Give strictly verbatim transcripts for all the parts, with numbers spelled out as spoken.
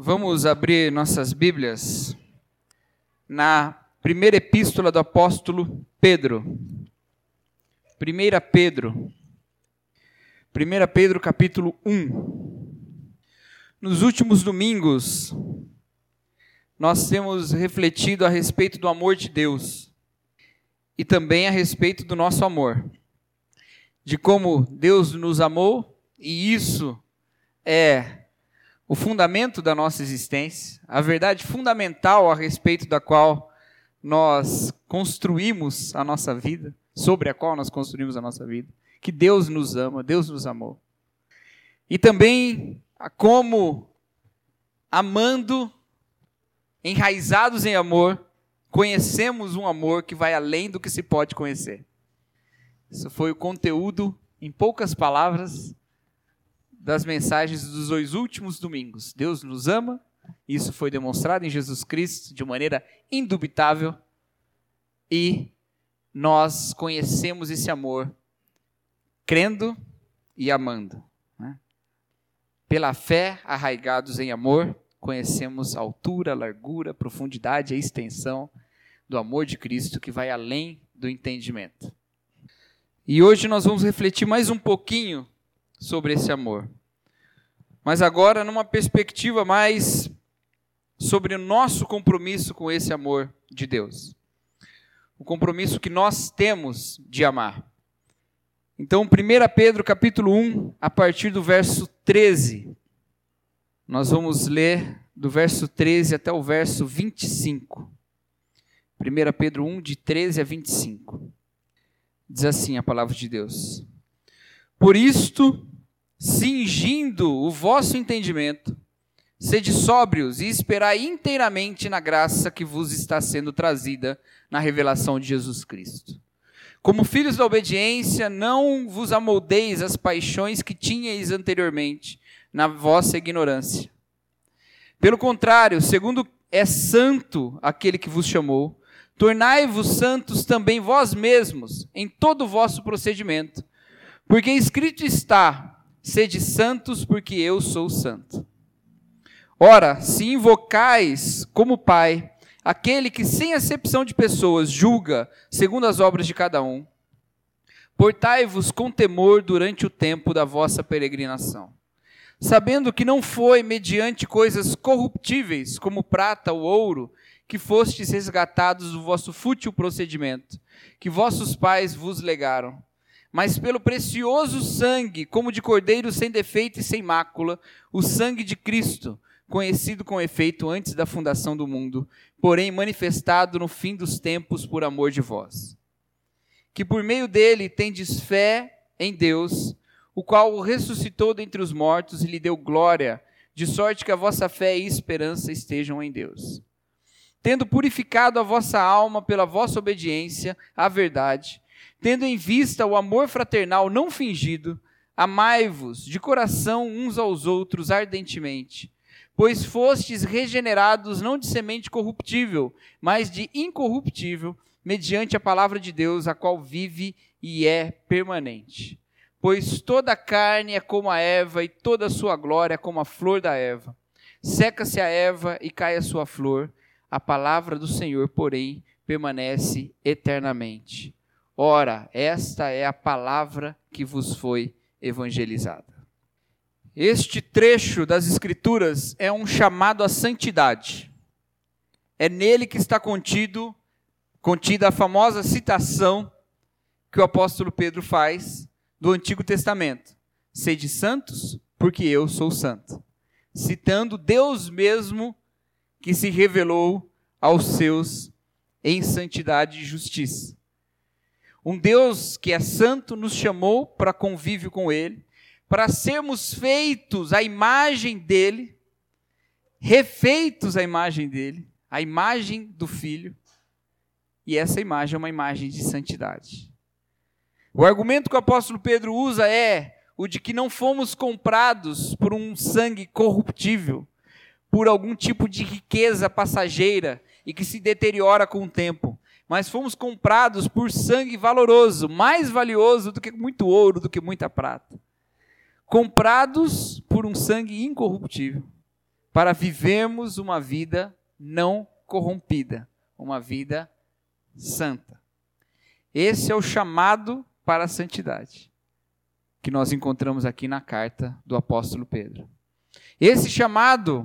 Vamos abrir nossas Bíblias na primeira epístola do apóstolo Pedro. Primeira Pedro. Primeira Pedro, capítulo um. Nos últimos domingos, nós temos refletido a respeito do amor de Deus e também a respeito do nosso amor. De como Deus nos amou, e isso é o fundamento da nossa existência, a verdade fundamental a respeito da qual nós construímos a nossa vida, sobre a qual nós construímos a nossa vida, que Deus nos ama, Deus nos amou. E também a como, amando, enraizados em amor, conhecemos um amor que vai além do que se pode conhecer. Isso foi o conteúdo, em poucas palavras, das mensagens dos dois últimos domingos. Deus nos ama, isso foi demonstrado em Jesus Cristo de maneira indubitável, e nós conhecemos esse amor crendo e amando, né? Pela fé, arraigados em amor, conhecemos a altura, a largura, a profundidade, a extensão do amor de Cristo que vai além do entendimento. E hoje nós vamos refletir mais um pouquinho sobre esse amor. Mas agora numa perspectiva mais sobre o nosso compromisso com esse amor de Deus. O compromisso que nós temos de amar. Então, primeira Pedro capítulo um, a partir do verso treze. Nós vamos ler do verso treze até o verso vinte e cinco. primeira Pedro um, de treze a vinte e cinco. Diz assim a palavra de Deus: Por isto, cingindo o vosso entendimento, sede sóbrios e esperai inteiramente na graça que vos está sendo trazida na revelação de Jesus Cristo. Como filhos da obediência, não vos amoldeis as paixões que tinhais anteriormente na vossa ignorância. Pelo contrário, segundo é santo aquele que vos chamou, tornai-vos santos também vós mesmos em todo o vosso procedimento, porque escrito está: sede santos, porque eu sou santo. Ora, se invocais como Pai aquele que sem acepção de pessoas julga segundo as obras de cada um, portai-vos com temor durante o tempo da vossa peregrinação, sabendo que não foi mediante coisas corruptíveis como prata ou ouro que fostes resgatados do vosso fútil procedimento, que vossos pais vos legaram, mas pelo precioso sangue, como de cordeiro sem defeito e sem mácula, o sangue de Cristo, conhecido com efeito antes da fundação do mundo, porém manifestado no fim dos tempos por amor de vós. Que por meio dele tendes fé em Deus, o qual o ressuscitou dentre os mortos e lhe deu glória, de sorte que a vossa fé e esperança estejam em Deus. Tendo purificado a vossa alma pela vossa obediência à verdade, tendo em vista o amor fraternal não fingido, amai-vos de coração uns aos outros ardentemente, pois fostes regenerados não de semente corruptível, mas de incorruptível, mediante a palavra de Deus, a qual vive e é permanente. Pois toda a carne é como a erva, e toda a sua glória é como a flor da erva. Seca-se a erva e cai a sua flor, a palavra do Senhor, porém, permanece eternamente. Ora, esta é a palavra que vos foi evangelizada. Este trecho das Escrituras é um chamado à santidade. É nele que está contido, contida a famosa citação que o apóstolo Pedro faz do Antigo Testamento. Sede santos, porque eu sou santo. Citando Deus mesmo que se revelou aos seus em santidade e justiça. Um Deus que é santo nos chamou para convívio com ele, para sermos feitos à imagem dele, refeitos à imagem dele, à imagem do Filho, e essa imagem é uma imagem de santidade. O argumento que o apóstolo Pedro usa é o de que não fomos comprados por um sangue corruptível, por algum tipo de riqueza passageira e que se deteriora com o tempo, mas fomos comprados por sangue valoroso, mais valioso do que muito ouro, do que muita prata. Comprados por um sangue incorruptível, para vivermos uma vida não corrompida, uma vida santa. Esse é o chamado para a santidade, que nós encontramos aqui na carta do apóstolo Pedro. Esse chamado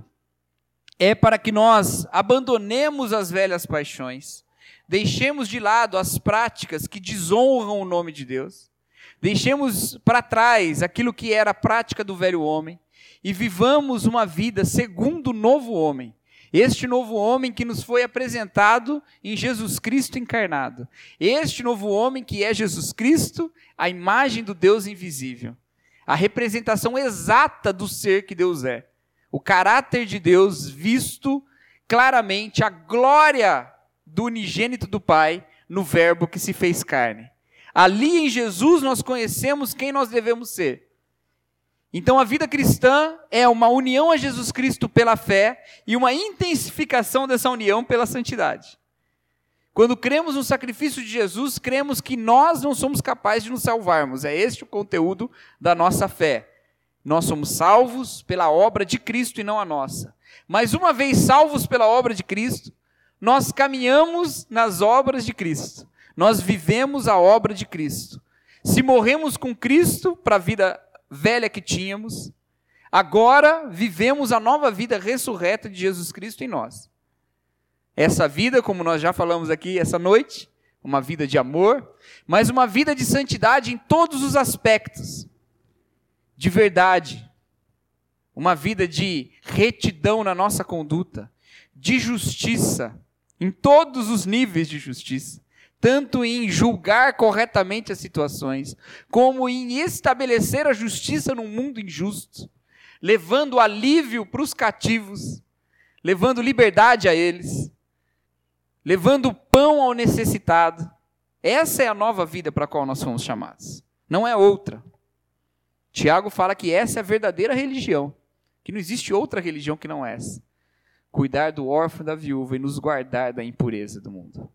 é para que nós abandonemos as velhas paixões, deixemos de lado as práticas que desonram o nome de Deus, deixemos para trás aquilo que era a prática do velho homem e vivamos uma vida segundo o novo homem. Este novo homem que nos foi apresentado em Jesus Cristo encarnado. Este novo homem que é Jesus Cristo, a imagem do Deus invisível. A representação exata do ser que Deus é. O caráter de Deus visto claramente, a glória do unigênito do Pai no verbo que se fez carne. Ali em Jesus nós conhecemos quem nós devemos ser. Então a vida cristã é uma união a Jesus Cristo pela fé e uma intensificação dessa união pela santidade. Quando cremos no sacrifício de Jesus, cremos que nós não somos capazes de nos salvarmos. É este o conteúdo da nossa fé. Nós somos salvos pela obra de Cristo e não a nossa. Mas uma vez salvos pela obra de Cristo, nós caminhamos nas obras de Cristo. Nós vivemos a obra de Cristo. Se morremos com Cristo para a vida velha que tínhamos, agora vivemos a nova vida ressurreta de Jesus Cristo em nós. Essa vida, como nós já falamos aqui essa noite, uma vida de amor, mas uma vida de santidade em todos os aspectos, de verdade, uma vida de retidão na nossa conduta, de justiça, em todos os níveis de justiça, tanto em julgar corretamente as situações, como em estabelecer a justiça num mundo injusto, levando alívio para os cativos, levando liberdade a eles, levando pão ao necessitado. Essa é a nova vida para a qual nós fomos chamados, não é outra. Tiago fala que essa é a verdadeira religião, que não existe outra religião que não essa. Cuidar do órfão e da viúva e nos guardar da impureza do mundo.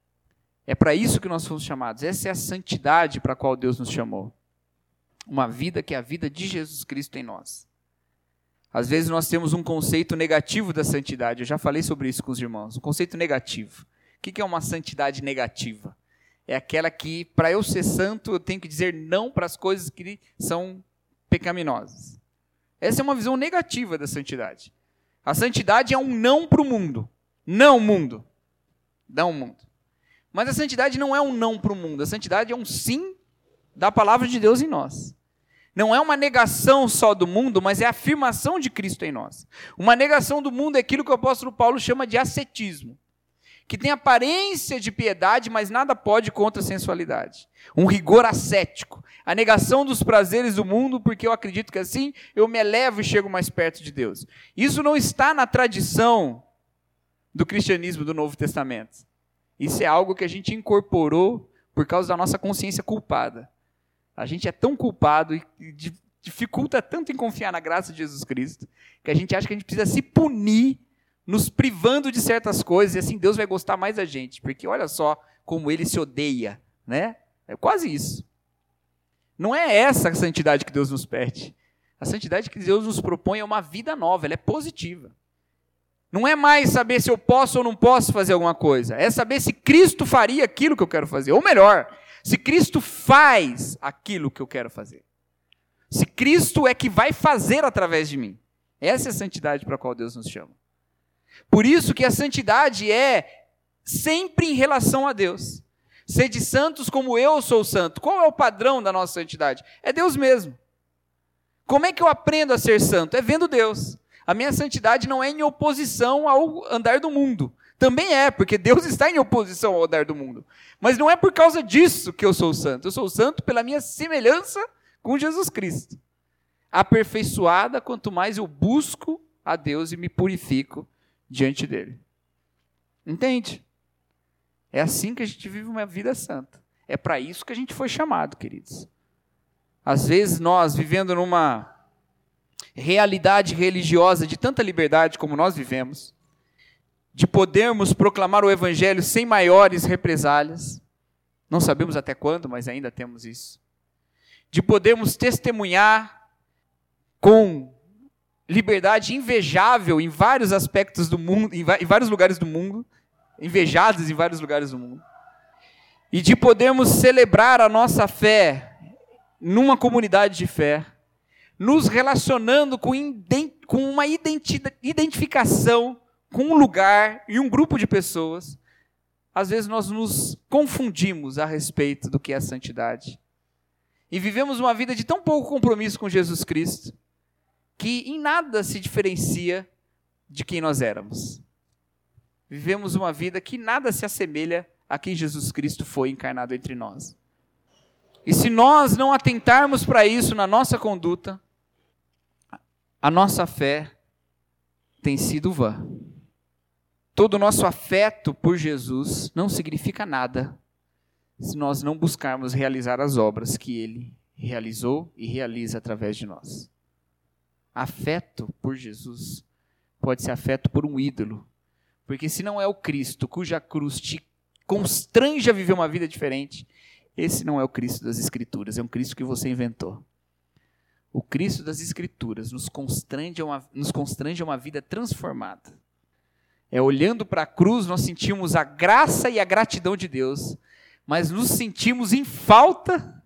É para isso que nós fomos chamados. Essa é a santidade para a qual Deus nos chamou. Uma vida que é a vida de Jesus Cristo em nós. Às vezes nós temos um conceito negativo da santidade. Eu já falei sobre isso com os irmãos. Um conceito negativo. O que é uma santidade negativa? É aquela que, para eu ser santo, eu tenho que dizer não para as coisas que são pecaminosas. Essa é uma visão negativa da santidade. A santidade é um não para o mundo. Não, mundo. Não, mundo. Mas a santidade não é um não para o mundo. A santidade é um sim da palavra de Deus em nós. Não é uma negação só do mundo, mas é a afirmação de Cristo em nós. Uma negação do mundo é aquilo que o apóstolo Paulo chama de ascetismo, que tem aparência de piedade, mas nada pode contra a sensualidade. Um rigor ascético. A negação dos prazeres do mundo, porque eu acredito que assim eu me elevo e chego mais perto de Deus. Isso não está na tradição do cristianismo do Novo Testamento. Isso é algo que a gente incorporou por causa da nossa consciência culpada. A gente é tão culpado e dificulta tanto em confiar na graça de Jesus Cristo, que a gente acha que a gente precisa se punir, nos privando de certas coisas, e assim Deus vai gostar mais da gente, porque olha só como Ele se odeia, né? É quase isso. Não é essa a santidade que Deus nos pede. A santidade que Deus nos propõe é uma vida nova, ela é positiva. Não é mais saber se eu posso ou não posso fazer alguma coisa. É saber se Cristo faria aquilo que eu quero fazer. Ou melhor, se Cristo faz aquilo que eu quero fazer. Se Cristo é que vai fazer através de mim. Essa é a santidade para a qual Deus nos chama. Por isso que a santidade é sempre em relação a Deus. Sede santos como eu sou santo. Qual é o padrão da nossa santidade? É Deus mesmo. Como é que eu aprendo a ser santo? É vendo Deus. A minha santidade não é em oposição ao andar do mundo. Também é, porque Deus está em oposição ao andar do mundo. Mas não é por causa disso que eu sou santo. Eu sou santo pela minha semelhança com Jesus Cristo. Aperfeiçoada, quanto mais eu busco a Deus e me purifico diante dele. Entende? É assim que a gente vive uma vida santa. É para isso que a gente foi chamado, queridos. Às vezes nós, vivendo numa realidade religiosa de tanta liberdade como nós vivemos, de podermos proclamar o evangelho sem maiores represálias, não sabemos até quando, mas ainda temos isso, de podermos testemunhar com liberdade invejável em vários aspectos do mundo, em vários lugares do mundo, invejados em vários lugares do mundo, e de podermos celebrar a nossa fé numa comunidade de fé, nos relacionando com, com uma identificação com um lugar e um grupo de pessoas. Às vezes nós nos confundimos a respeito do que é santidade. E vivemos uma vida de tão pouco compromisso com Jesus Cristo, que em nada se diferencia de quem nós éramos. Vivemos uma vida que nada se assemelha a quem Jesus Cristo foi encarnado entre nós. E se nós não atentarmos para isso na nossa conduta, a nossa fé tem sido vã. Todo o nosso afeto por Jesus não significa nada se nós não buscarmos realizar as obras que Ele realizou e realiza através de nós. Afeto por Jesus pode ser afeto por um ídolo, porque se não é o Cristo cuja cruz te constrange a viver uma vida diferente, esse não é o Cristo das Escrituras, é um Cristo que você inventou. O Cristo das Escrituras nos constrange a uma, nos constrange a uma vida transformada. É olhando para a cruz, nós sentimos a graça e a gratidão de Deus, mas nos sentimos em falta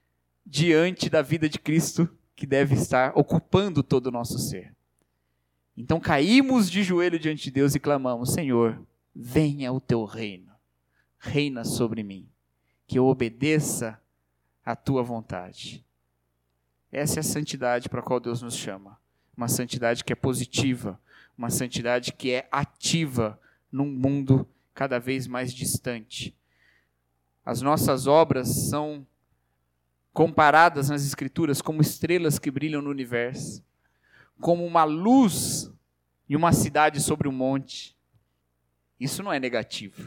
diante da vida de Cristo, que deve estar ocupando todo o nosso ser. Então caímos de joelho diante de Deus e clamamos: Senhor, venha o teu reino, reina sobre mim, que eu obedeça à tua vontade. Essa é a santidade para a qual Deus nos chama. Uma santidade que é positiva, uma santidade que é ativa num mundo cada vez mais distante. As nossas obras são comparadas nas Escrituras como estrelas que brilham no universo, como uma luz em uma cidade sobre um monte. Isso não é negativo.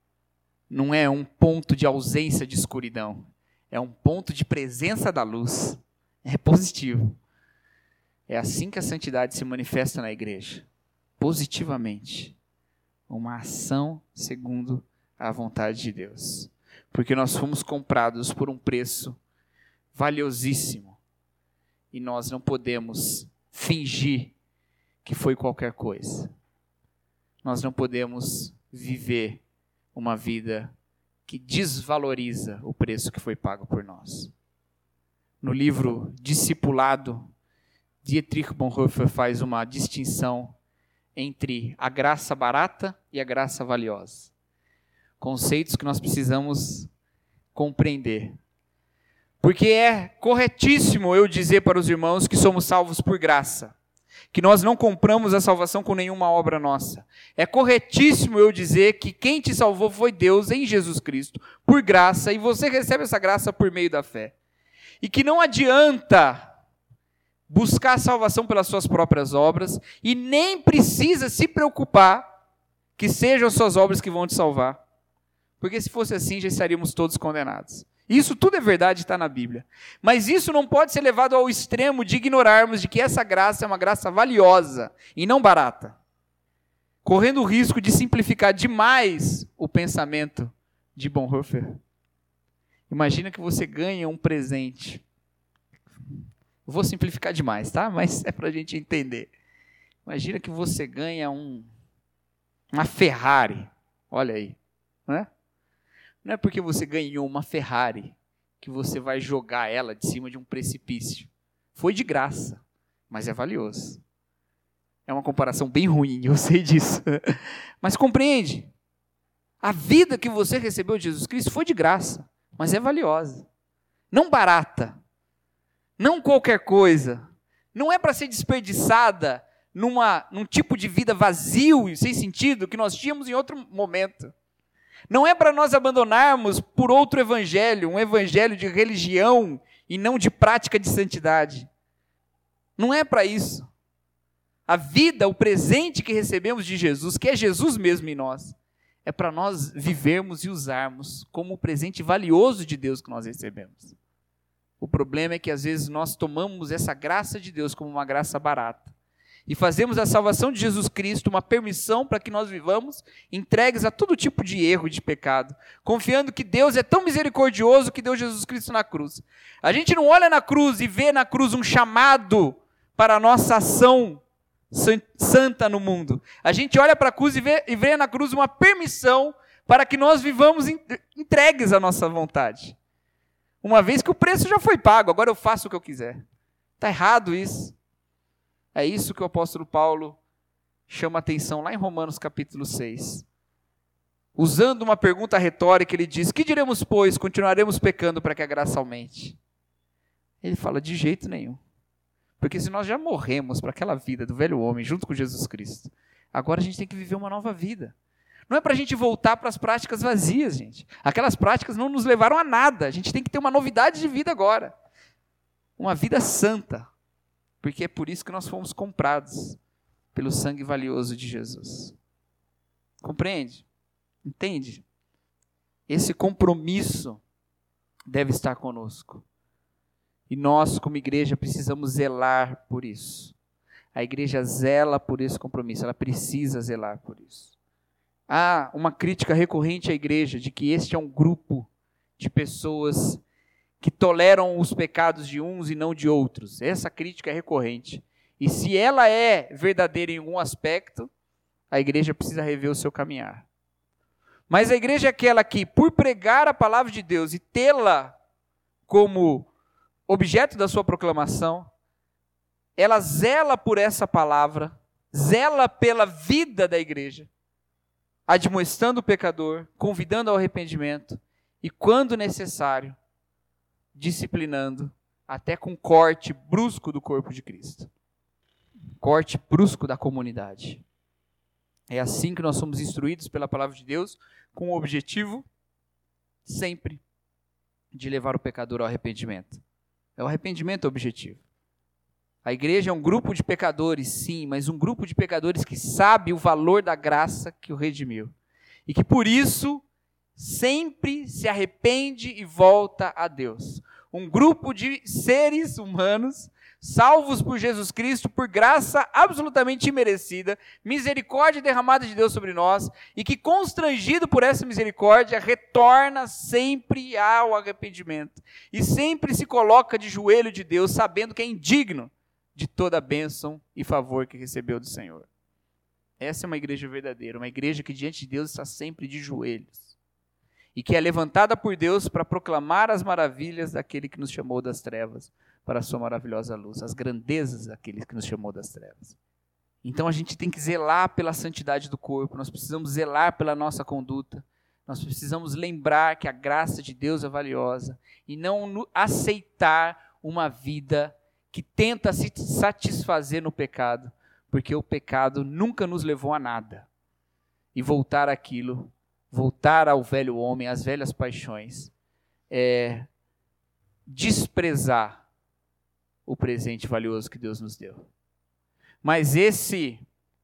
Não é um ponto de ausência de escuridão. É um ponto de presença da luz. É positivo. É assim que a santidade se manifesta na igreja. Positivamente. Uma ação segundo a vontade de Deus. Porque nós fomos comprados por um preço valiosíssimo. E nós não podemos fingir que foi qualquer coisa. Nós não podemos viver uma vida que desvaloriza o preço que foi pago por nós. No livro Discipulado, Dietrich Bonhoeffer faz uma distinção entre a graça barata e a graça valiosa. Conceitos que nós precisamos compreender. Porque é corretíssimo eu dizer para os irmãos que somos salvos por graça, que nós não compramos a salvação com nenhuma obra nossa. É corretíssimo eu dizer que quem te salvou foi Deus em Jesus Cristo, por graça, e você recebe essa graça por meio da fé. E que não adianta buscar a salvação pelas suas próprias obras, e nem precisa se preocupar que sejam as suas obras que vão te salvar. Porque se fosse assim, já estaríamos todos condenados. Isso tudo é verdade, está na Bíblia. Mas isso não pode ser levado ao extremo de ignorarmos de que essa graça é uma graça valiosa e não barata. Correndo o risco de simplificar demais o pensamento de Bonhoeffer. Imagina que você ganha um presente. Eu vou simplificar demais, tá? Mas é para a gente entender. Imagina que você ganha um, uma Ferrari. Olha aí, não é? Não é porque você ganhou uma Ferrari que você vai jogar ela de cima de um precipício. Foi de graça, mas é valioso. É uma comparação bem ruim, eu sei disso. Mas compreende. A vida que você recebeu de Jesus Cristo foi de graça, mas é valiosa. Não barata. Não qualquer coisa. Não é para ser desperdiçada numa, num tipo de vida vazio e sem sentido que nós tínhamos em outro momento. Não é para nós abandonarmos por outro evangelho, um evangelho de religião e não de prática de santidade. Não é para isso. A vida, o presente que recebemos de Jesus, que é Jesus mesmo em nós, é para nós vivermos e usarmos como o presente valioso de Deus que nós recebemos. O problema é que às vezes nós tomamos essa graça de Deus como uma graça barata. E fazemos a salvação de Jesus Cristo uma permissão para que nós vivamos entregues a todo tipo de erro e de pecado, confiando que Deus é tão misericordioso que deu Jesus Cristo na cruz. A gente não olha na cruz e vê na cruz um chamado para a nossa ação santa no mundo. A gente olha para a cruz e vê, e vê na cruz uma permissão para que nós vivamos entregues à nossa vontade. Uma vez que o preço já foi pago, agora eu faço o que eu quiser. Está errado isso. É isso que o apóstolo Paulo chama a atenção lá em Romanos capítulo seis. Usando uma pergunta retórica, ele diz: que diremos, pois? Continuaremos pecando para que a graça aumente? Ele fala: de jeito nenhum. Porque se nós já morremos para aquela vida do velho homem, junto com Jesus Cristo, agora a gente tem que viver uma nova vida. Não é para a gente voltar para as práticas vazias, gente. Aquelas práticas não nos levaram a nada. A gente tem que ter uma novidade de vida agora. Uma vida santa. Porque é por isso que nós fomos comprados pelo sangue valioso de Jesus. Compreende? Entende? Esse compromisso deve estar conosco. E nós, como igreja, precisamos zelar por isso. A igreja zela por esse compromisso, ela precisa zelar por isso. Há uma crítica recorrente à igreja de que este é um grupo de pessoas que toleram os pecados de uns e não de outros. Essa crítica é recorrente. E se ela é verdadeira em algum aspecto, a igreja precisa rever o seu caminhar. Mas a igreja é aquela que, por pregar a palavra de Deus e tê-la como objeto da sua proclamação, ela zela por essa palavra, zela pela vida da igreja, admoestando o pecador, convidando ao arrependimento e, quando necessário, disciplinando, até com corte brusco do corpo de Cristo. Corte brusco da comunidade. É assim que nós somos instruídos pela palavra de Deus, com o objetivo sempre de levar o pecador ao arrependimento. É o arrependimento o objetivo. A igreja é um grupo de pecadores, sim, mas um grupo de pecadores que sabe o valor da graça que o redimiu. E que por isso sempre se arrepende e volta a Deus. Um grupo de seres humanos salvos por Jesus Cristo, por graça absolutamente imerecida, misericórdia derramada de Deus sobre nós, e que, constrangido por essa misericórdia, retorna sempre ao arrependimento, e sempre se coloca de joelho de Deus, sabendo que é indigno de toda a bênção e favor que recebeu do Senhor. Essa é uma igreja verdadeira, uma igreja que diante de Deus está sempre de joelhos, e que é levantada por Deus para proclamar as maravilhas daquele que nos chamou das trevas para a sua maravilhosa luz, as grandezas daquele que nos chamou das trevas. Então a gente tem que zelar pela santidade do corpo, nós precisamos zelar pela nossa conduta, nós precisamos lembrar que a graça de Deus é valiosa e não aceitar uma vida que tenta se satisfazer no pecado, porque o pecado nunca nos levou a nada. E voltar àquilo, voltar ao velho homem, às velhas paixões, é desprezar o presente valioso que Deus nos deu. Mas esse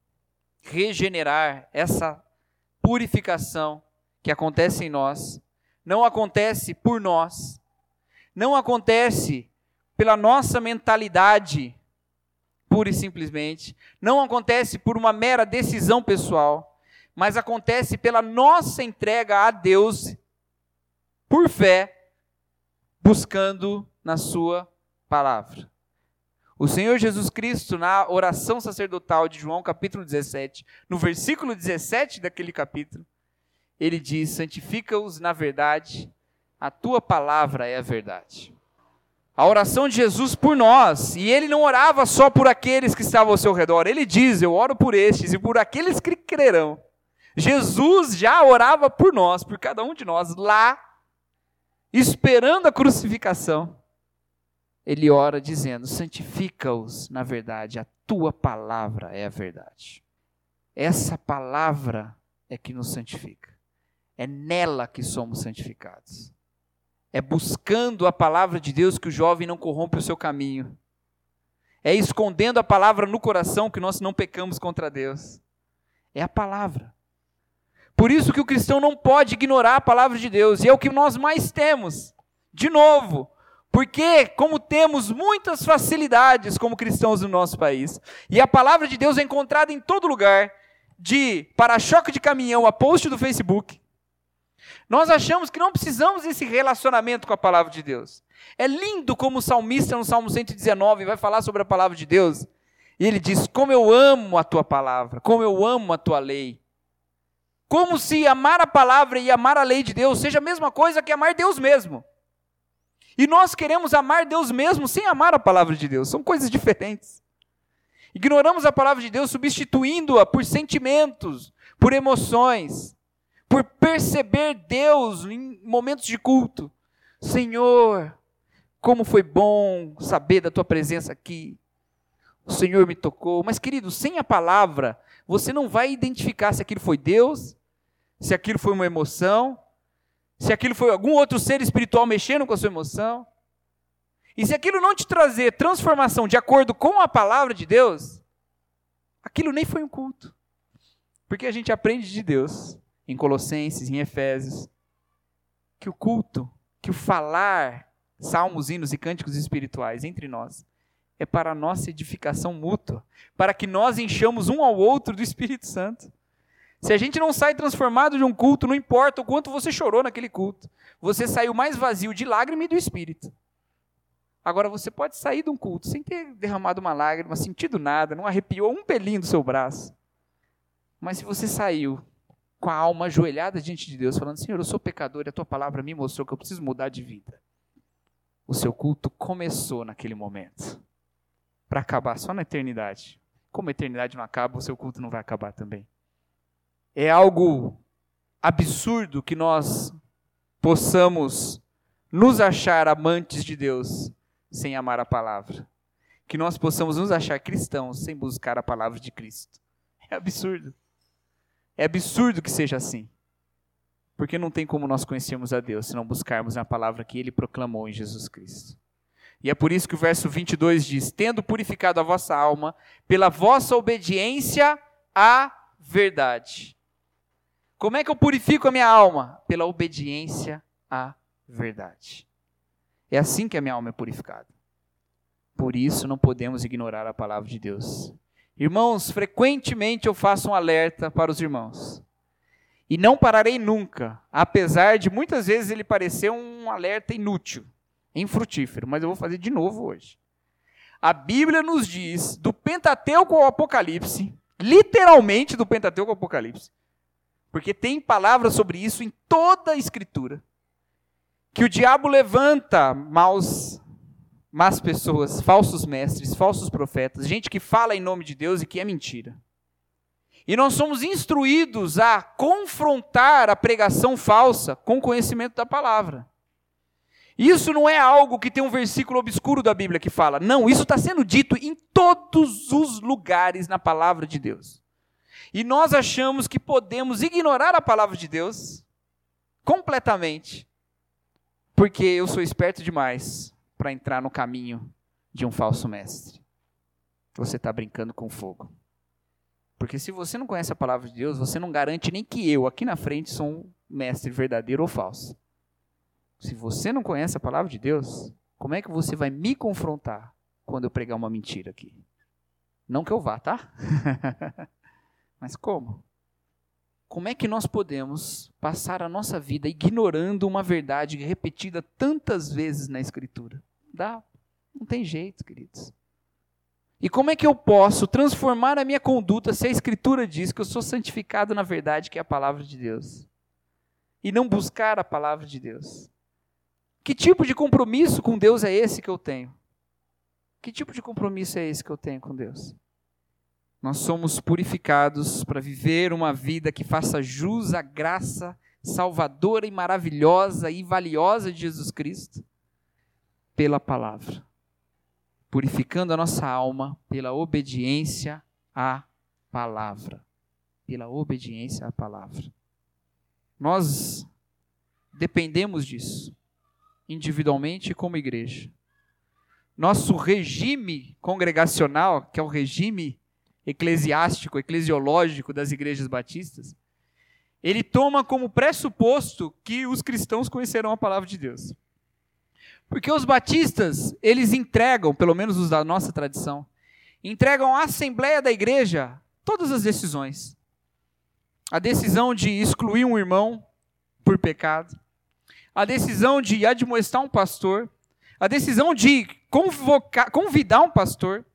regenerar, essa purificação que acontece em nós, não acontece por nós, não acontece pela nossa mentalidade, pura e simplesmente, não acontece por uma mera decisão pessoal, mas acontece pela nossa entrega a Deus, por fé, buscando na sua palavra. O Senhor Jesus Cristo, na oração sacerdotal de João capítulo dezessete, no versículo dezessete daquele capítulo, ele diz: santifica-os na verdade, a tua palavra é a verdade. A oração de Jesus por nós, e ele não orava só por aqueles que estavam ao seu redor, ele diz: eu oro por estes e por aqueles que crerão. Jesus já orava por nós, por cada um de nós, lá, esperando a crucificação. Ele ora dizendo: santifica-os na verdade, a tua palavra é a verdade. Essa palavra é que nos santifica. É nela que somos santificados. É buscando a palavra de Deus que o jovem não corrompe o seu caminho. É escondendo a palavra no coração que nós não pecamos contra Deus. É a palavra. Por isso que o cristão não pode ignorar a palavra de Deus. E é o que nós mais temos. De novo, porque como temos muitas facilidades como cristãos no nosso país, e a palavra de Deus é encontrada em todo lugar, de para-choque de caminhão a post do Facebook, nós achamos que não precisamos desse relacionamento com a palavra de Deus. É lindo como o salmista no Salmo cento e dezenove vai falar sobre a palavra de Deus, E ele diz, como eu amo a tua palavra, como eu amo a tua lei. Como se amar a palavra e amar a lei de Deus seja a mesma coisa que amar Deus mesmo. E nós queremos amar Deus mesmo sem amar a palavra de Deus. São coisas diferentes. Ignoramos a palavra de Deus substituindo-a por sentimentos, por emoções, por perceber Deus em momentos de culto. Senhor, como foi bom saber da tua presença aqui. O Senhor me tocou. Mas, querido, sem a palavra, você não vai identificar se aquilo foi Deus, se aquilo foi uma emoção, se aquilo foi algum outro ser espiritual mexendo com a sua emoção. E se aquilo não te trazer transformação de acordo com a palavra de Deus, aquilo nem foi um culto. Porque a gente aprende de Deus, em Colossenses, em Efésios, que o culto, que o falar, salmos, hinos e cânticos espirituais entre nós, é para a nossa edificação mútua, para que nós enchamos um ao outro do Espírito Santo. Se a gente não sai transformado de um culto, não importa o quanto você chorou naquele culto, você saiu mais vazio de lágrima e do Espírito. Agora, você pode sair de um culto sem ter derramado uma lágrima, sentido nada, não arrepiou um pelinho do seu braço. Mas se você saiu com a alma ajoelhada diante de Deus, falando, Senhor, eu sou pecador e a tua palavra me mostrou que eu preciso mudar de vida. O seu culto começou naquele momento, para acabar só na eternidade. Como a eternidade não acaba, o seu culto não vai acabar também. É algo absurdo que nós possamos nos achar amantes de Deus sem amar a palavra. Que nós possamos nos achar cristãos sem buscar a palavra de Cristo. É absurdo. É absurdo que seja assim. Porque não tem como nós conhecermos a Deus se não buscarmos a palavra que Ele proclamou em Jesus Cristo. E é por isso que o verso vinte e dois diz, tendo purificado a vossa alma pela vossa obediência à verdade. Como é que eu purifico a minha alma? Pela obediência à verdade. É assim que a minha alma é purificada. Por isso não podemos ignorar a palavra de Deus. Irmãos, frequentemente eu faço um alerta para os irmãos. E não pararei nunca, apesar de muitas vezes ele parecer um alerta inútil, infrutífero, mas eu vou fazer de novo hoje. A Bíblia nos diz, do Pentateuco ao Apocalipse, literalmente do Pentateuco ao Apocalipse, porque tem palavras sobre isso em toda a Escritura, que o diabo levanta maus, más pessoas, falsos mestres, falsos profetas, gente que fala em nome de Deus e que é mentira. E nós somos instruídos a confrontar a pregação falsa com o conhecimento da palavra. Isso não é algo que tem um versículo obscuro da Bíblia que fala. Não, isso está sendo dito em todos os lugares na palavra de Deus. E nós achamos que podemos ignorar a palavra de Deus completamente, porque eu sou esperto demais para entrar no caminho de um falso mestre. Você está brincando com fogo. Porque se você não conhece a palavra de Deus, você não garante nem que eu, aqui na frente, sou um mestre verdadeiro ou falso. Se você não conhece a palavra de Deus, como é que você vai me confrontar quando eu pregar uma mentira aqui? Não que eu vá, tá? Mas como? Como é que nós podemos passar a nossa vida ignorando uma verdade repetida tantas vezes na Escritura? Dá, não tem jeito, queridos. E como é que eu posso transformar a minha conduta se a Escritura diz que eu sou santificado na verdade, que é a palavra de Deus? E não buscar a palavra de Deus? Que tipo de compromisso com Deus é esse que eu tenho? Que tipo de compromisso é esse que eu tenho com Deus? Nós somos purificados para viver uma vida que faça jus à graça salvadora e maravilhosa e valiosa de Jesus Cristo pela palavra. Purificando a nossa alma pela obediência à palavra. Pela obediência à palavra. Nós dependemos disso, individualmente e como igreja. Nosso regime congregacional, que é o regime eclesiástico, eclesiológico das igrejas batistas, ele toma como pressuposto que os cristãos conhecerão a palavra de Deus. Porque os batistas, eles entregam, pelo menos os da nossa tradição, entregam à Assembleia da Igreja todas as decisões. A decisão de excluir um irmão por pecado, a decisão de admoestar um pastor, a decisão de convocar, convidar um pastor,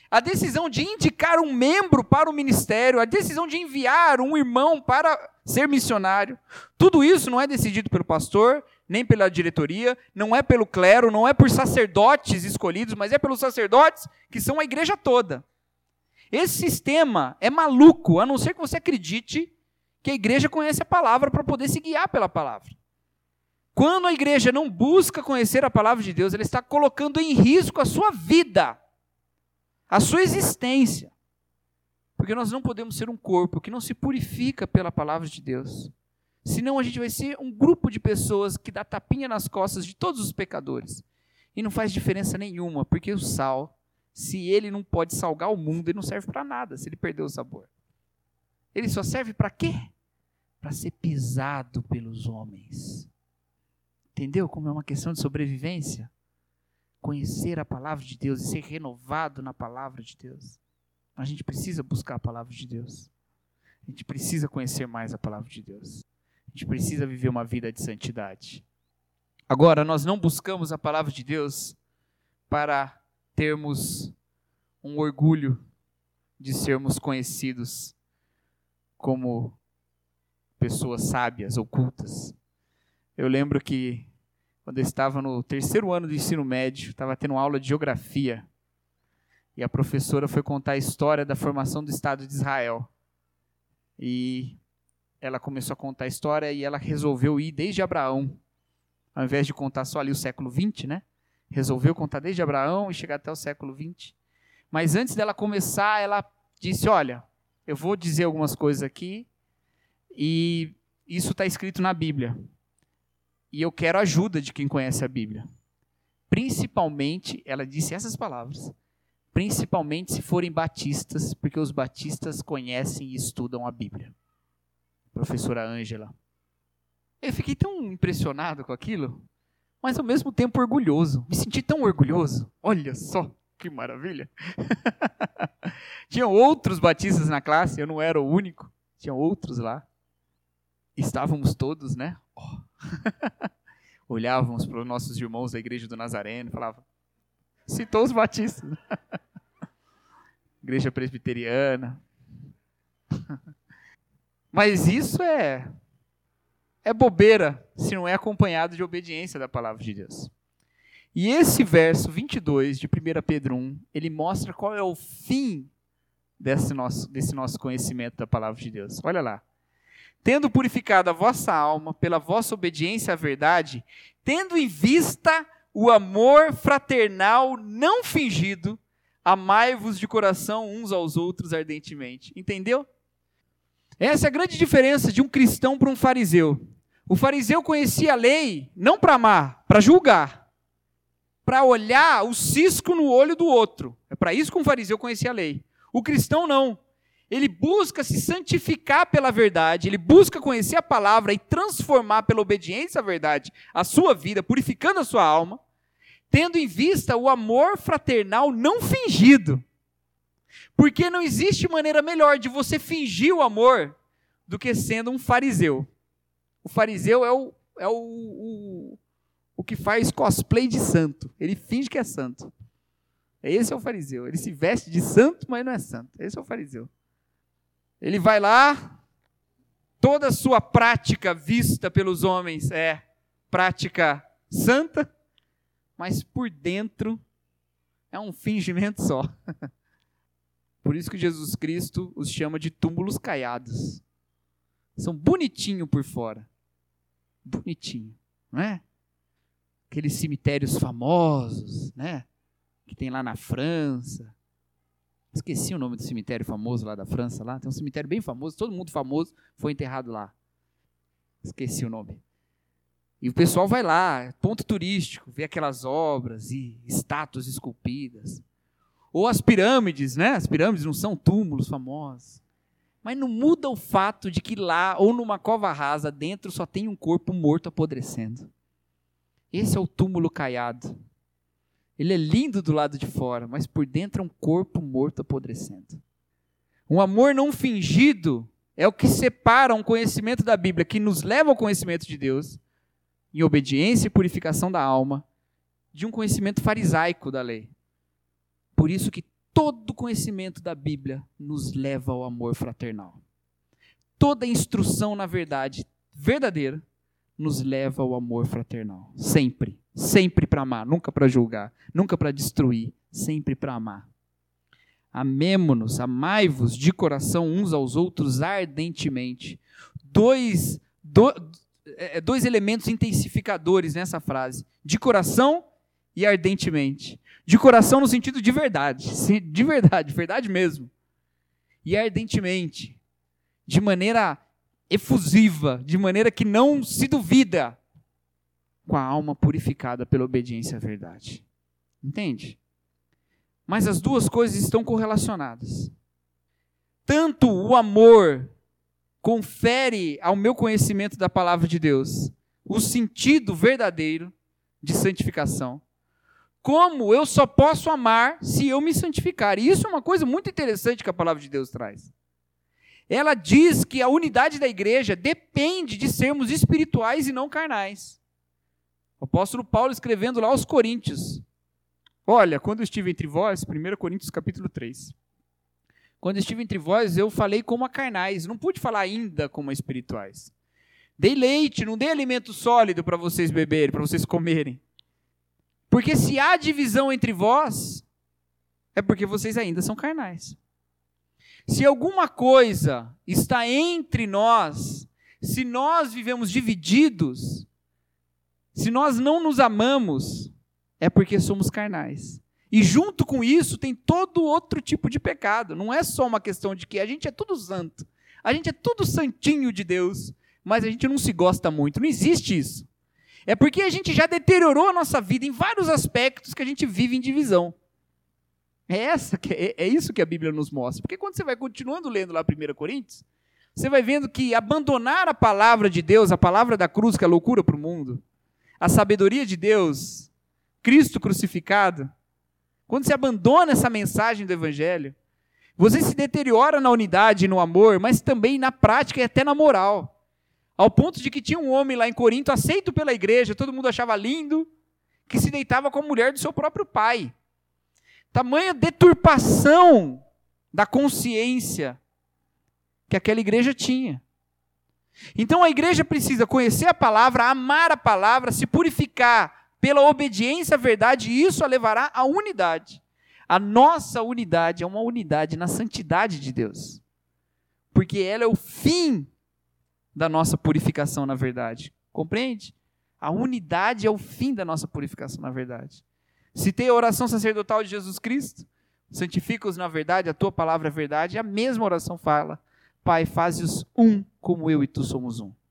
a decisão de indicar um membro para o ministério, a decisão de enviar um irmão para ser missionário, tudo isso não é decidido pelo pastor, nem pela diretoria, não é pelo clero, não é por sacerdotes escolhidos, mas é pelos sacerdotes que são a igreja toda. Esse sistema é maluco, a não ser que você acredite que a igreja conhece a palavra para poder se guiar pela palavra. Quando a igreja não busca conhecer a palavra de Deus, ela está colocando em risco a sua vida, a sua existência. Porque nós não podemos ser um corpo que não se purifica pela palavra de Deus. Senão a gente vai ser um grupo de pessoas que dá tapinha nas costas de todos os pecadores. E não faz diferença nenhuma, porque o sal, se ele não pode salgar o mundo, ele não serve para nada, se ele perder o sabor. Ele só serve para quê? Para ser pisado pelos homens. Entendeu como é uma questão de sobrevivência? Conhecer a palavra de Deus e ser renovado na palavra de Deus. A gente precisa buscar a palavra de Deus. A gente precisa conhecer mais a palavra de Deus. A gente precisa viver uma vida de santidade. Agora, nós não buscamos a palavra de Deus para termos um orgulho de sermos conhecidos como pessoas sábias ou cultas. Eu lembro que quando eu estava no terceiro ano do ensino médio, estava tendo aula de geografia, e a professora foi contar a história da formação do Estado de Israel. E ela começou a contar a história e ela resolveu ir desde Abraão, ao invés de contar só ali o século vinte, né? Resolveu contar desde Abraão e chegar até o século vinte. Mas antes dela começar, ela disse, olha, eu vou dizer algumas coisas aqui, e isso está escrito na Bíblia. E eu quero a ajuda de quem conhece a Bíblia. Principalmente, ela disse essas palavras, principalmente se forem batistas, porque os batistas conhecem e estudam a Bíblia. Professora Ângela. Eu fiquei tão impressionado com aquilo, mas ao mesmo tempo orgulhoso. Me senti tão orgulhoso. Olha só, que maravilha. Tinham outros batistas na classe, eu não era o único. Tinham outros lá. Estávamos todos, né? Oh. Olhávamos para os nossos irmãos da igreja do Nazareno e falavam, citou os batistas. Igreja presbiteriana. Mas isso é, é bobeira se não é acompanhado de obediência da palavra de Deus. E esse verso vinte e dois de primeira Pedro um, ele mostra qual é o fim desse nosso, desse nosso conhecimento da palavra de Deus. Olha lá. Tendo purificado a vossa alma pela vossa obediência à verdade, tendo em vista o amor fraternal não fingido, amai-vos de coração uns aos outros ardentemente. Entendeu? Essa é a grande diferença de um cristão para um fariseu. O fariseu conhecia a lei não para amar, para julgar, para olhar o cisco no olho do outro. É para isso que um fariseu conhecia a lei. O cristão não. Ele busca se santificar pela verdade, ele busca conhecer a palavra e transformar pela obediência à verdade a sua vida, purificando a sua alma, tendo em vista o amor fraternal não fingido. Porque não existe maneira melhor de você fingir o amor do que sendo um fariseu. O fariseu é o, é o, o, o que faz cosplay de santo. Ele finge que é santo. Esse é o fariseu. Ele se veste de santo, mas não é santo. Esse é o fariseu. Ele vai lá, toda a sua prática vista pelos homens é prática santa, mas por dentro é um fingimento só. Por isso que Jesus Cristo os chama de túmulos caiados. São bonitinhos por fora. Bonitinho, não é? Aqueles cemitérios famosos, né? Que tem lá na França. Esqueci o nome do cemitério famoso lá da França. Lá. Tem um cemitério bem famoso, todo mundo famoso foi enterrado lá. Esqueci o nome. E o pessoal vai lá, ponto turístico, vê aquelas obras e estátuas esculpidas. Ou as pirâmides, né? As pirâmides não são túmulos famosos. Mas não muda o fato de que lá, ou numa cova rasa, dentro só tem um corpo morto apodrecendo. Esse é o túmulo caiado. Ele é lindo do lado de fora, mas por dentro é um corpo morto apodrecendo. Um amor não fingido é o que separa um conhecimento da Bíblia, que nos leva ao conhecimento de Deus, em obediência e purificação da alma, de um conhecimento farisaico da lei. Por isso que todo conhecimento da Bíblia nos leva ao amor fraternal. Toda instrução na verdade verdadeira nos leva ao amor fraternal. Sempre. Sempre para amar, nunca para julgar, nunca para destruir, sempre para amar. Amemo-nos, amai-vos de coração uns aos outros ardentemente. Dois, do, dois elementos intensificadores nessa frase. De coração e ardentemente. De coração no sentido de verdade. De verdade, verdade mesmo. E ardentemente. De maneira efusiva, de maneira que não se duvida. Com a alma purificada pela obediência à verdade. Entende? Mas as duas coisas estão correlacionadas. Tanto o amor confere ao meu conhecimento da palavra de Deus o sentido verdadeiro de santificação, como eu só posso amar se eu me santificar. E isso é uma coisa muito interessante que a palavra de Deus traz. Ela diz que a unidade da igreja depende de sermos espirituais e não carnais. O apóstolo Paulo escrevendo lá aos Coríntios. Olha, quando eu estive entre vós, primeira Coríntios capítulo três. Quando eu estive entre vós, eu falei como a carnais. Não pude falar ainda como a espirituais. Dei leite, não dei alimento sólido para vocês beberem, para vocês comerem. Porque se há divisão entre vós, é porque vocês ainda são carnais. Se alguma coisa está entre nós, se nós vivemos divididos, se nós não nos amamos, é porque somos carnais. E junto com isso tem todo outro tipo de pecado. Não é só uma questão de que a gente é tudo santo. A gente é tudo santinho de Deus, mas a gente não se gosta muito. Não existe isso. É porque a gente já deteriorou a nossa vida em vários aspectos que a gente vive em divisão. É, essa que é, é isso que a Bíblia nos mostra. Porque quando você vai continuando lendo lá primeira Coríntios, você vai vendo que abandonar a palavra de Deus, a palavra da cruz, que é loucura para o mundo, a sabedoria de Deus, Cristo crucificado, quando você abandona essa mensagem do Evangelho, você se deteriora na unidade e no amor, mas também na prática e até na moral. Ao ponto de que tinha um homem lá em Corinto, aceito pela igreja, todo mundo achava lindo, que se deitava com a mulher do seu próprio pai. Tamanha deturpação da consciência que aquela igreja tinha. Então a igreja precisa conhecer a palavra, amar a palavra, se purificar pela obediência à verdade, e isso a levará à unidade. A nossa unidade é uma unidade na santidade de Deus. Porque ela é o fim da nossa purificação na verdade. Compreende? A unidade é o fim da nossa purificação na verdade. Citei a oração sacerdotal de Jesus Cristo. Santifica-os na verdade, a tua palavra é verdade. A mesma oração fala: Pai, faze-os um como eu e tu somos um.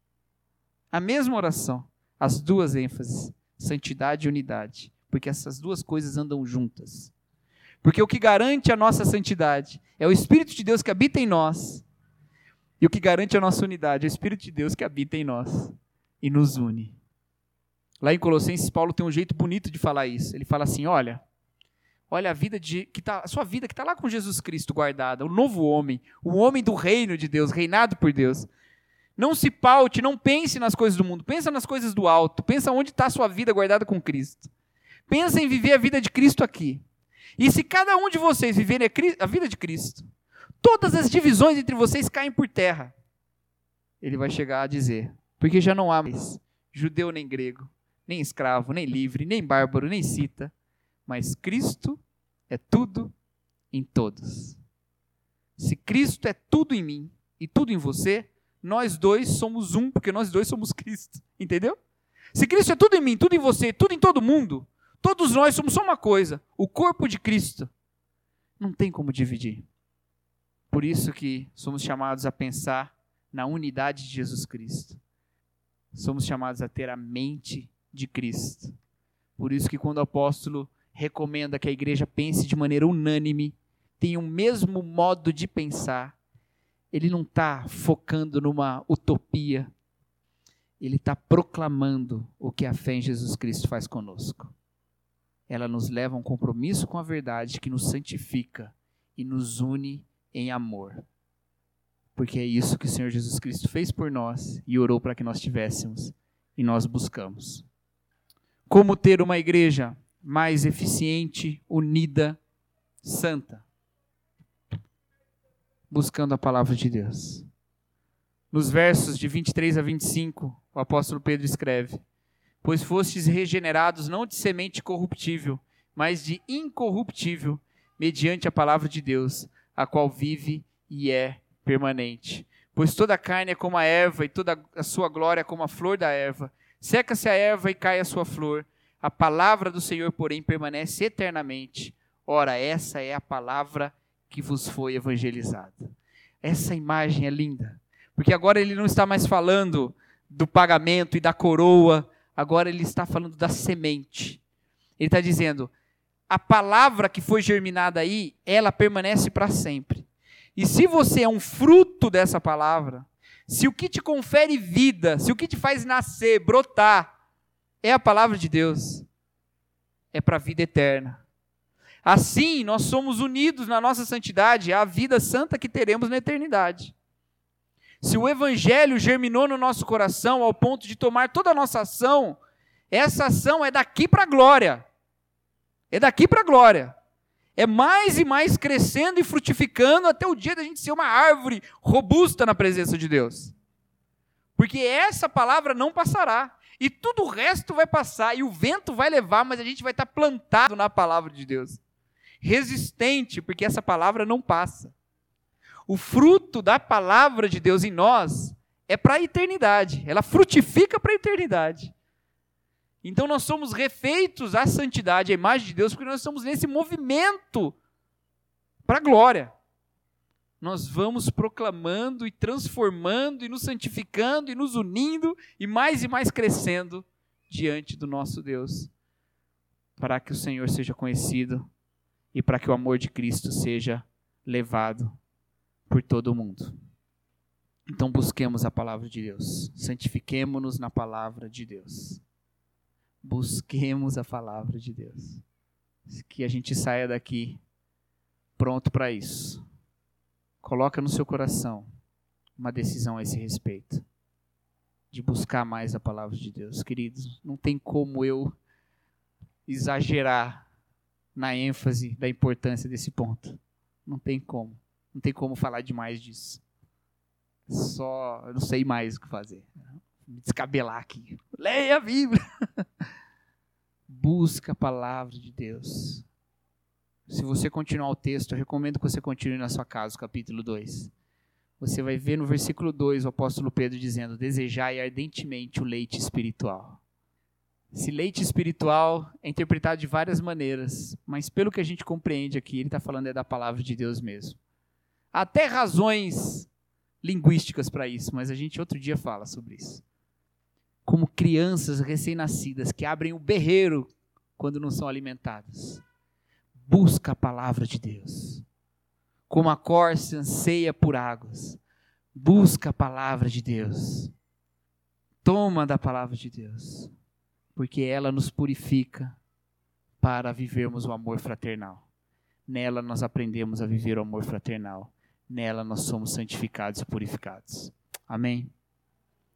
A mesma oração, as duas ênfases, santidade e unidade, porque essas duas coisas andam juntas. Porque o que garante a nossa santidade é o Espírito de Deus que habita em nós, e o que garante a nossa unidade é o Espírito de Deus que habita em nós e nos une. Lá em Colossenses, Paulo tem um jeito bonito de falar isso. Ele fala assim: olha, olha a vida de, que tá, a sua vida que está lá com Jesus Cristo guardada, o novo homem, o homem do reino de Deus, reinado por Deus. Não se paute, não pense nas coisas do mundo, pensa nas coisas do alto, pensa onde está a sua vida guardada com Cristo. Pensa em viver a vida de Cristo aqui. E se cada um de vocês viver a vida de Cristo, todas as divisões entre vocês caem por terra. Ele vai chegar a dizer: porque já não há mais judeu nem grego, nem escravo, nem livre, nem bárbaro, nem cita, mas Cristo é tudo em todos. Se Cristo é tudo em mim e tudo em você, nós dois somos um, porque nós dois somos Cristo, entendeu? Se Cristo é tudo em mim, tudo em você, tudo em todo mundo, todos nós somos só uma coisa, o corpo de Cristo. Não tem como dividir. Por isso que somos chamados a pensar na unidade de Jesus Cristo. Somos chamados a ter a mente de Cristo. Por isso que quando o apóstolo recomenda que a igreja pense de maneira unânime, tenha o mesmo modo de pensar, ele não está focando numa utopia, ele está proclamando o que a fé em Jesus Cristo faz conosco. Ela nos leva a um compromisso com a verdade que nos santifica e nos une em amor. Porque é isso que o Senhor Jesus Cristo fez por nós e orou para que nós tivéssemos, e nós buscamos. Como ter uma igreja mais eficiente, unida, santa? buscando a palavra de Deus. Nos versos de vinte e três a vinte e cinco, o apóstolo Pedro escreve: pois fostes regenerados não de semente corruptível, mas de incorruptível, mediante a palavra de Deus, a qual vive e é permanente. Pois toda a carne é como a erva, e toda a sua glória é como a flor da erva. Seca-se a erva e cai a sua flor. A palavra do Senhor, porém, permanece eternamente. Ora, essa é a palavra que vos foi evangelizada. Essa imagem é linda, porque agora ele não está mais falando do pagamento e da coroa, agora ele está falando da semente. Ele está dizendo, a palavra que foi germinada aí, ela permanece para sempre. E se você é um fruto dessa palavra, se o que te confere vida, se o que te faz nascer, brotar, é a palavra de Deus, é para a vida eterna. Assim, nós somos unidos na nossa santidade à vida santa que teremos na eternidade. Se o evangelho germinou no nosso coração ao ponto de tomar toda a nossa ação, essa ação é daqui para a glória. É daqui para a glória. É mais e mais crescendo e frutificando até o dia da gente ser uma árvore robusta na presença de Deus. Porque essa palavra não passará. E tudo o resto vai passar. E o vento vai levar, mas a gente vai estar plantado na palavra de Deus. Resistente, porque essa palavra não passa. O fruto da palavra de Deus em nós é para a eternidade. Ela frutifica para a eternidade. Então nós somos refeitos à santidade, à imagem de Deus, porque nós estamos nesse movimento para a glória. Nós vamos proclamando e transformando e nos santificando e nos unindo e mais e mais crescendo diante do nosso Deus, para que o Senhor seja conhecido e para que o amor de Cristo seja levado por todo o mundo. Então busquemos a palavra de Deus, santifiquemo-nos na palavra de Deus. Busquemos a palavra de Deus. Que a gente saia daqui pronto para isso. Coloca no seu coração uma decisão a esse respeito. De buscar mais a palavra de Deus. Queridos, não tem como eu exagerar na ênfase da importância desse ponto. Não tem como. Não tem como falar demais disso. Só, eu não sei mais o que fazer. Me descabelar aqui. Leia a Bíblia. Busca a palavra de Deus. Se você continuar o texto, eu recomendo que você continue na sua casa, o capítulo dois. Você vai ver no versículo dois o apóstolo Pedro dizendo: desejai ardentemente o leite espiritual. Esse leite espiritual é interpretado de várias maneiras, mas pelo que a gente compreende aqui, ele está falando é da palavra de Deus mesmo. Há até razões linguísticas para isso, mas a gente outro dia fala sobre isso. Como crianças recém-nascidas que abrem o berreiro quando não são alimentadas. Busca a palavra de Deus. Como a corça anseia por águas. Busca a palavra de Deus. Toma da palavra de Deus. Porque ela nos purifica para vivermos o amor fraternal. Nela nós aprendemos a viver o amor fraternal. Nela nós somos santificados e purificados. Amém?